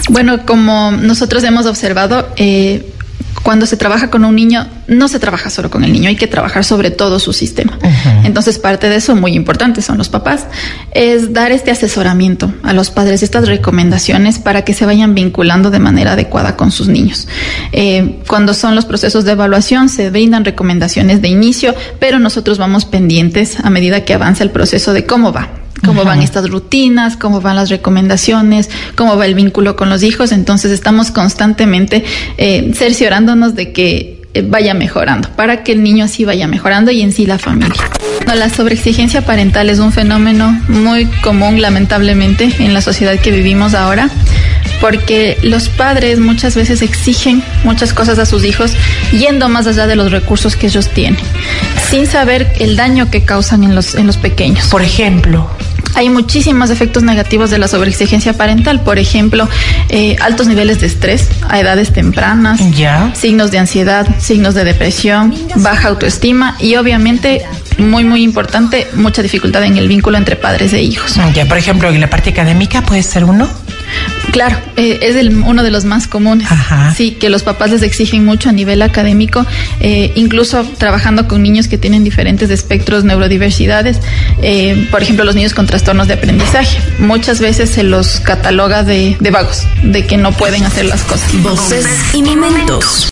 Bueno, como nosotros hemos observado, cuando se trabaja con un niño, no se trabaja solo con el niño, hay que trabajar sobre todo su sistema. Entonces, parte de eso, muy importante, son los papás, es dar este asesoramiento a los padres, estas recomendaciones para que se vayan vinculando de manera adecuada con sus niños. Cuando son los procesos de evaluación, se brindan recomendaciones de inicio, pero nosotros vamos pendientes a medida que avanza el proceso de cómo va. Cómo van estas rutinas, cómo van las recomendaciones, cómo va el vínculo con los hijos. Entonces estamos constantemente cerciorándonos de que vaya mejorando, para que el niño así vaya mejorando y en sí la familia. No, la sobreexigencia parental es un fenómeno muy común, lamentablemente, en la sociedad que vivimos ahora, porque los padres muchas veces exigen muchas cosas a sus hijos yendo más allá de los recursos que ellos tienen, sin saber el daño que causan en los pequeños. Por ejemplo, hay muchísimos efectos negativos de la sobreexigencia parental. Por ejemplo, altos niveles de estrés a edades tempranas, signos de ansiedad, signos de depresión, baja autoestima y obviamente, muy importante, mucha dificultad en el vínculo entre padres e hijos. Por ejemplo, ¿en la parte académica puede ser uno? Claro, es uno de los más comunes. Sí, que los papás les exigen mucho a nivel académico, incluso trabajando con niños que tienen diferentes espectros, neurodiversidades. Por ejemplo, los niños con trastornos de aprendizaje. Muchas veces se los cataloga de vagos, de que no pueden hacer las cosas. Voces y momentos.